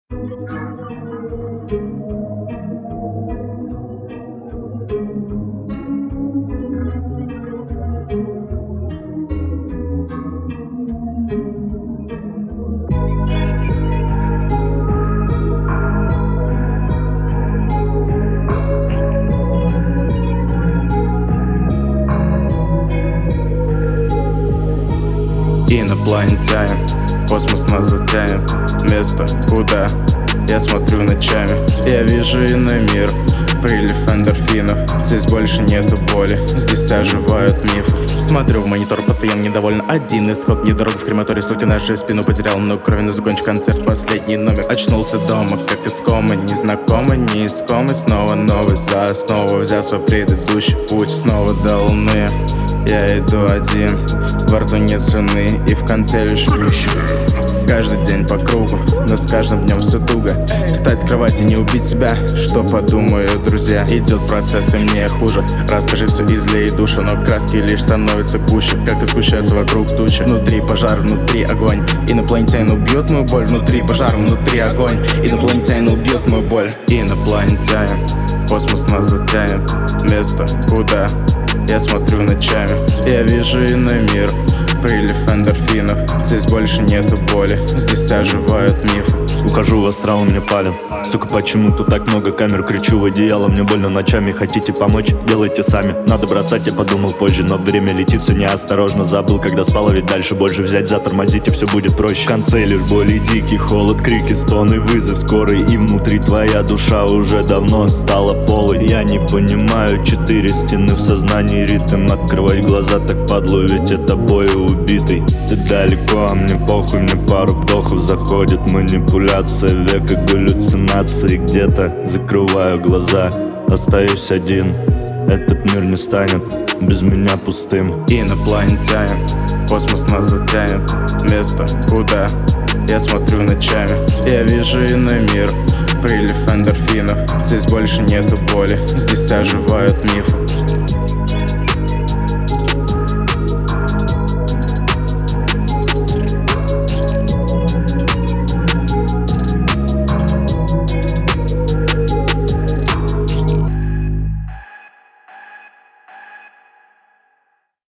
Инопланетянин, космос нас затянет. Место, куда я смотрю ночами. Я вижу иной мир, прилив эндорфинов. Здесь больше нету боли, здесь оживают мифы. Смотрю в монитор, постоянно недоволен. Один исход, не дорога в крематорий. Сути нашей спину потерял много крови, но закончу концерт, последний номер. Очнулся дома, как искомый, незнакомый, неискомый. Снова новый за основу, взяв свой предыдущий путь. Снова до луны я иду один, во рту нет слюны и в конце лишь каждый день по кругу, но с каждым днем все туго. Встать с кровати, не убить себя, что подумают друзья. Идет процесс и мне хуже, расскажи все излей душу. Но краски лишь становятся гуще, как и сгущаются вокруг тучи. Внутри пожар, внутри огонь, инопланетянин убьет мою боль. Внутри пожар, внутри огонь, инопланетянин убьет мою боль. Инопланетянин, космос нас затянет. Место, куда я смотрю ночами. Я вижу иной мир, прилив эндорфинов. Здесь больше нету боли, здесь оживают мифы. Ухожу в астрал, мне пален. Сука, почему тут так много камер? Кричу в одеяло, мне больно ночами. Хотите помочь? Делайте сами. Надо бросать, я подумал позже, но время летит все неосторожно. Забыл, когда спал, а ведь дальше больше взять, затормозить, и все будет проще. В конце лишь боль и дикий холод, крики, стоны, вызов скорый. И внутри твоя душа уже давно стала полой. Я не понимаю, 4 стены в сознании, ритм. Открывать глаза так падлу, ведь это бой убитый. Ты далеко, а мне похуй, мне пару вдохов заходит манипуляция века, галлюцинации. Где-то закрываю глаза, остаюсь один. Этот мир не станет без меня пустым. Инопланетянин, космос нас затянет. Место, куда я смотрю ночами. Я вижу иной мир, прилив эндорфинов. Здесь больше нету боли, здесь оживают мифы.